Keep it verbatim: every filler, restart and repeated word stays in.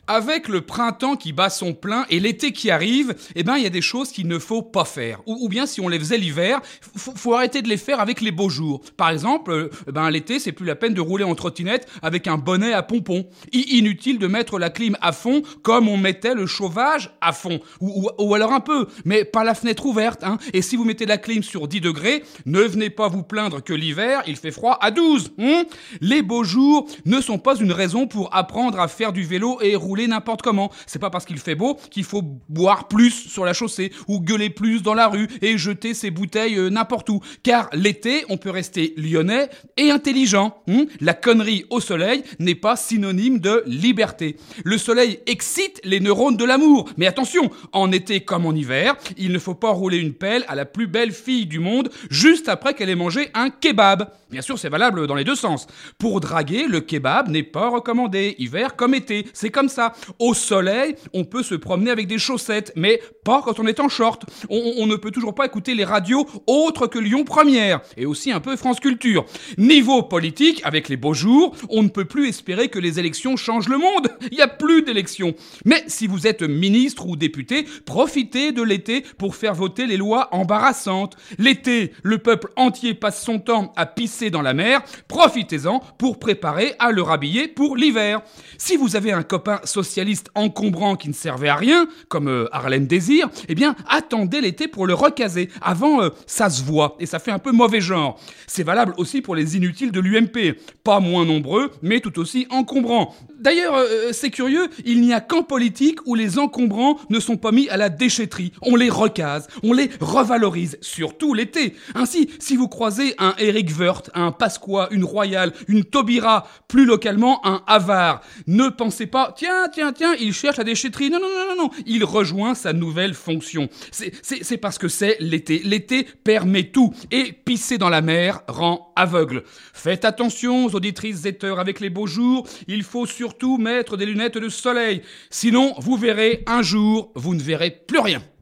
Avec le printemps qui bat son plein et l'été qui arrive, eh ben il y a des choses qu'il ne faut pas faire. Ou, ou bien si on les faisait l'hiver, faut, faut arrêter de les faire avec les beaux jours. Par exemple, euh, ben l'été c'est plus la peine de rouler en trottinette avec un bonnet à pompons. I- inutile de mettre la clim à fond comme on mettait le chauffage à fond. Ou, ou, ou alors un peu, mais pas la fenêtre ouverte. Hein. Et si vous mettez la clim sur dix degrés, ne venez pas vous plaindre que l'hiver il fait froid à douze. Hein. Les beaux jours ne sont pas une raison pour apprendre à faire du vélo et rouler n'importe comment. C'est pas parce qu'il fait beau qu'il faut boire plus sur la chaussée ou gueuler plus dans la rue et jeter ses bouteilles euh, n'importe où. Car l'été, on peut rester lyonnais et intelligent. Hum la connerie au soleil n'est pas synonyme de liberté. Le soleil excite les neurones de l'amour. Mais attention, en été comme en hiver, il ne faut pas rouler une pelle à la plus belle fille du monde juste après qu'elle ait mangé un kebab. Bien sûr, c'est valable dans les deux sens. Pour draguer, le kebab n'est pas recommandé, hiver comme été. C'est comme ça. Au soleil, on peut se promener avec des chaussettes, mais pas quand on est en short. On, on ne peut toujours pas écouter les radios autres que Lyon Première, et aussi un peu France Culture. Niveau politique, avec les beaux jours, on ne peut plus espérer que les élections changent le monde. Il n'y a plus d'élections. Mais si vous êtes ministre ou député, profitez de l'été pour faire voter les lois embarrassantes. L'été, le peuple entier passe son temps à pisser dans la mer. Profitez-en pour préparer à le rhabiller pour l'hiver. Si vous avez un copain socialiste encombrant qui ne servait à rien, comme euh, Harlem Désir, eh bien, attendez l'été pour le recaser. Avant, euh, ça se voit, et ça fait un peu mauvais genre. C'est valable aussi pour les inutiles de l'U M P. Pas moins nombreux, mais tout aussi encombrants. D'ailleurs, euh, c'est curieux, il n'y a qu'en politique où les encombrants ne sont pas mis à la déchetterie. On les recase, on les revalorise, surtout l'été. Ainsi, si vous croisez un Eric Woerth, un Pasqua, une Royale, une Taubira, plus localement un Havard, ne pensez pas, tiens, tiens, tiens, il cherche la déchetterie. Non, non, non, non, non, il rejoint sa nouvelle fonction. C'est, c'est, c'est parce que c'est l'été. L'été permet tout. Et pisser dans la mer rend aveugle. Faites attention aux auditrices éteurs avec les beaux jours. Il faut surtout mettre des lunettes de soleil. Sinon, vous verrez, un jour, vous ne verrez plus rien.